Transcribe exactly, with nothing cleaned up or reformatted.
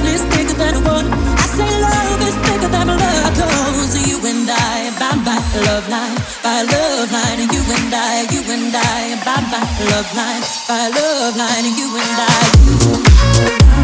is bigger than a one. I say love is bigger than love. Cause you and I, bound by love line, by love line. You and I, you and I, bound by love line, by love line. You and I.